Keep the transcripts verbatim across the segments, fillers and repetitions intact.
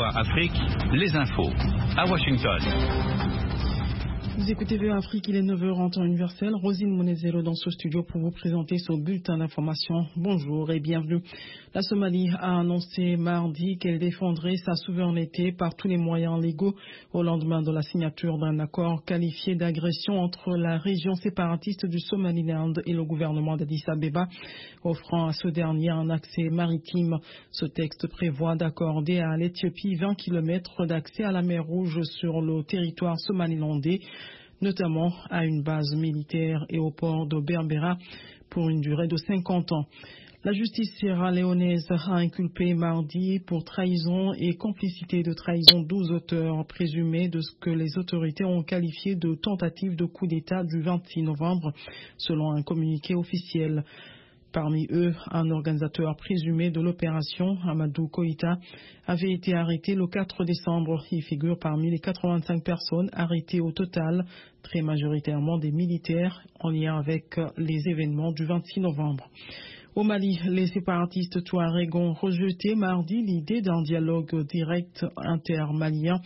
V O A Afrique, les infos, à Washington. Vous écoutez V O A Afrique, il est neuf heures en temps universel. Rosine Monezero dans ce studio pour vous présenter ce bulletin d'information. Bonjour et bienvenue. La Somalie a annoncé mardi qu'elle défendrait sa souveraineté par tous les moyens légaux au lendemain de la signature d'un accord qualifié d'agression entre la région séparatiste du Somaliland et le gouvernement d'Addis Abeba, offrant à ce dernier un accès maritime. Ce texte prévoit d'accorder à l'Éthiopie vingt kilomètres d'accès à la mer Rouge sur le territoire somalilandais, notamment à une base militaire et au port de Berbera pour une durée de cinquante ans. La justice sierra-léonaise a inculpé mardi pour trahison et complicité de trahison douze auteurs présumés de ce que les autorités ont qualifié de tentative de coup d'État du vingt-six novembre, selon un communiqué officiel. Parmi eux, un organisateur présumé de l'opération, Amadou Koïta, avait été arrêté le quatre décembre. Il figure parmi les quatre-vingt-cinq personnes arrêtées au total, très majoritairement des militaires, en lien avec les événements du vingt-six novembre. Au Mali, les séparatistes touaregs ont rejeté mardi l'idée d'un dialogue direct intermalien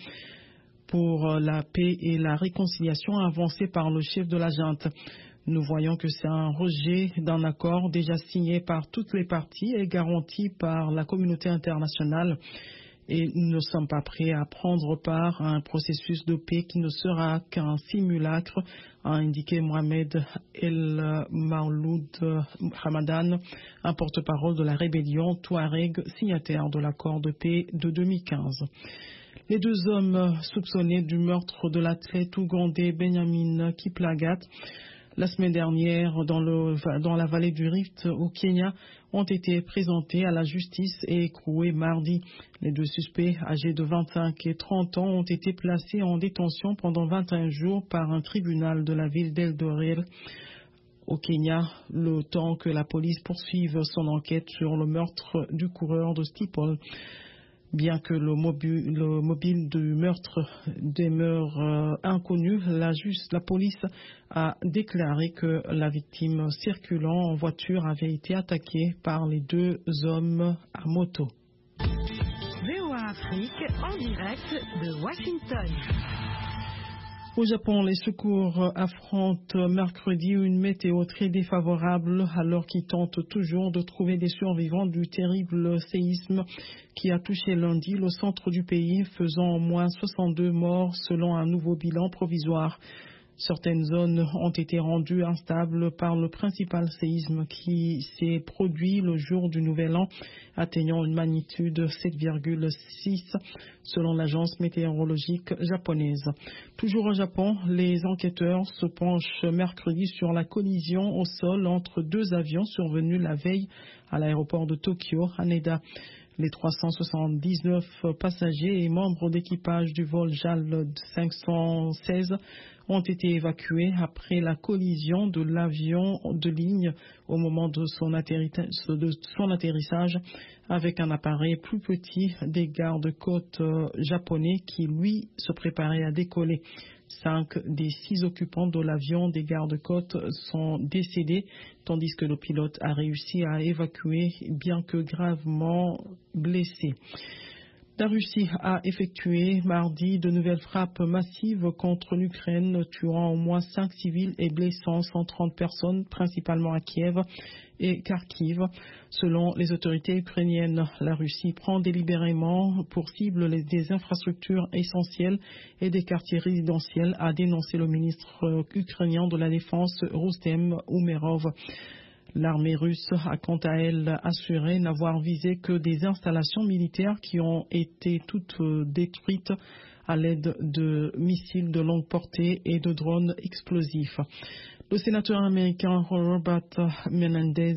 pour la paix et la réconciliation avancée par le chef de la junte. Nous voyons que c'est un rejet d'un accord déjà signé par toutes les parties et garanti par la communauté internationale. Et nous ne sommes pas prêts à prendre part à un processus de paix qui ne sera qu'un simulacre, a indiqué Mohamed El Maouloud Hamadan, un porte-parole de la rébellion touareg signataire de l'accord de paix de deux mille quinze. Les deux hommes soupçonnés du meurtre de l'athlète ougandais Benjamin Kiplagat la semaine dernière dans, le, dans la vallée du Rift au Kenya ont été présentés à la justice et écroués mardi. Les deux suspects âgés de vingt-cinq et trente ans ont été placés en détention pendant vingt et un jours par un tribunal de la ville d'Eldoret au Kenya, le temps que la police poursuive son enquête sur le meurtre du coureur de steeple. Bien que le mobile, le mobile du meurtre demeure euh, inconnu, la, juste, la police a déclaré que la victime circulant en voiture avait été attaquée par les deux hommes à moto. V O A Afrique en direct de Washington. Au Japon, les secours affrontent mercredi une météo très défavorable alors qu'ils tentent toujours de trouver des survivants du terrible séisme qui a touché lundi le centre du pays, faisant au moins soixante-deux morts selon un nouveau bilan provisoire. Certaines zones ont été rendues instables par le principal séisme qui s'est produit le jour du Nouvel An, atteignant une magnitude sept virgule six selon l'agence météorologique japonaise. Toujours au Japon, les enquêteurs se penchent mercredi sur la collision au sol entre deux avions survenus la veille à l'aéroport de Tokyo, Haneda. Les trois cent soixante-dix-neuf passagers et membres d'équipage du vol J A L cinq cent seize ont été évacués après la collision de l'avion de ligne au moment de son, de son atterrissage avec un appareil plus petit des gardes-côtes japonais qui, lui, se préparait à décoller. Cinq des six occupants de l'avion des gardes-côtes sont décédés, tandis que le pilote a réussi à évacuer, bien que gravement blessé. La Russie a effectué mardi de nouvelles frappes massives contre l'Ukraine, tuant au moins cinq civils et blessant cent trente personnes, principalement à Kiev et Kharkiv. Selon les autorités ukrainiennes, la Russie prend délibérément pour cible les, des infrastructures essentielles et des quartiers résidentiels, a dénoncé le ministre ukrainien de la Défense, Rustem Umerov. L'armée russe a quant à elle assuré n'avoir visé que des installations militaires qui ont été toutes détruites à l'aide de missiles de longue portée et de drones explosifs. Le sénateur américain Robert Menendez,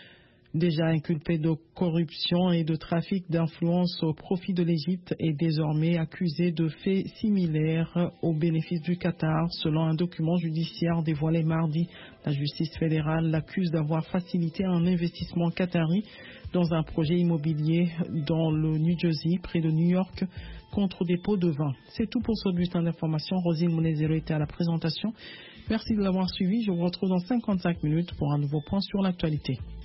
déjà inculpé de corruption et de trafic d'influence au profit de l'Égypte, est désormais accusé de faits similaires au bénéfice du Qatar, selon un document judiciaire dévoilé mardi. La justice fédérale l'accuse d'avoir facilité un investissement qatari dans un projet immobilier dans le New Jersey, près de New York, contre dépôt de vin. C'est tout pour ce bulletin d'information. Rosine Monezero était à la présentation. Merci de l'avoir suivi. Je vous retrouve dans cinquante-cinq minutes pour un nouveau point sur l'actualité.